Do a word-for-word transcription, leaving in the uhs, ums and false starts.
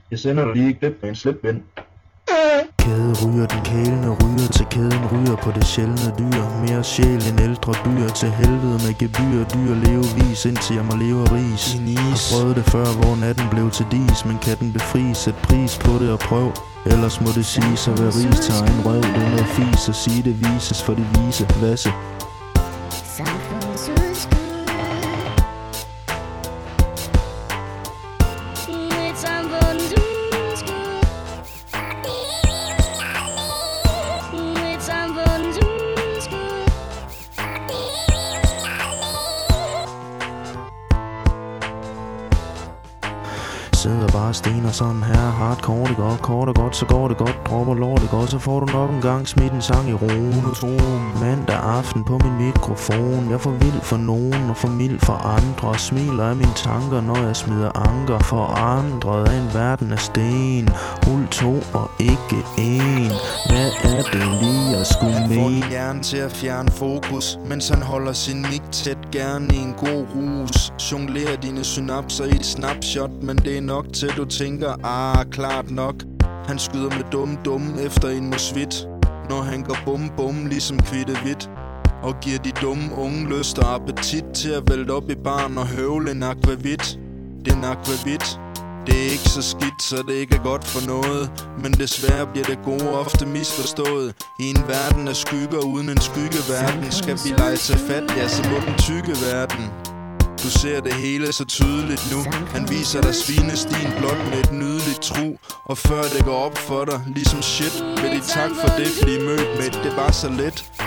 Jeg sender dig lige et klip med en slipvind. Kæde ryger den kælende ryger til kæden ryger på det sjældne dyr. Mere sjæl end ældre dyr til helvede med gebyr. Dyr levevis indtil jeg må leve af ris. Har prøvet det før hvor natten blev til dis. Men kan den befri, sæt pris på det og prøv. Ellers må det siges at være ris til egen røv. Det er noget fis og sige det vises for de vise vasse. Sidder bare stener sådan her. Hardcore det godt, kort og godt, så går det godt. Dropper lortet godt, så får du nok en gang smidt en sang i roen. Mandag aften på min mikrofon. Jeg får vild for nogen og for mild for andre. Og smiler af mine tanker, når jeg smider anker. Forandret af en verden af sten. Hul to og ikke en. Hvad er det lige at skulle mene? Han får din hjerne til at fjerne fokus, mens han holder sin mic tæt, gerne i en god rus. Jonglerer dine synapser i et snapshot, men det er nok til du tænker, ah, klart nok. Han skyder med dumme dumme efter en musvit, når han går bum bum ligesom kvitte hvidt. Og giver de dumme unge lyst og appetit til at vælte op i barn og høvle en akvavit. Det er en akvavit. Det er ikke så skidt, så det ikke er godt for noget. Men desværre bliver det gode ofte misforstået. I en verden af skygger uden en skyggeverden skal vi lege til fat, ja, så må den tykke verden. Du ser det hele så tydeligt nu. Han viser dig svinestien blot med et nydeligt tro. Og før det går op for dig, ligesom shit, vil de tak for det, blive mødt med det var så let.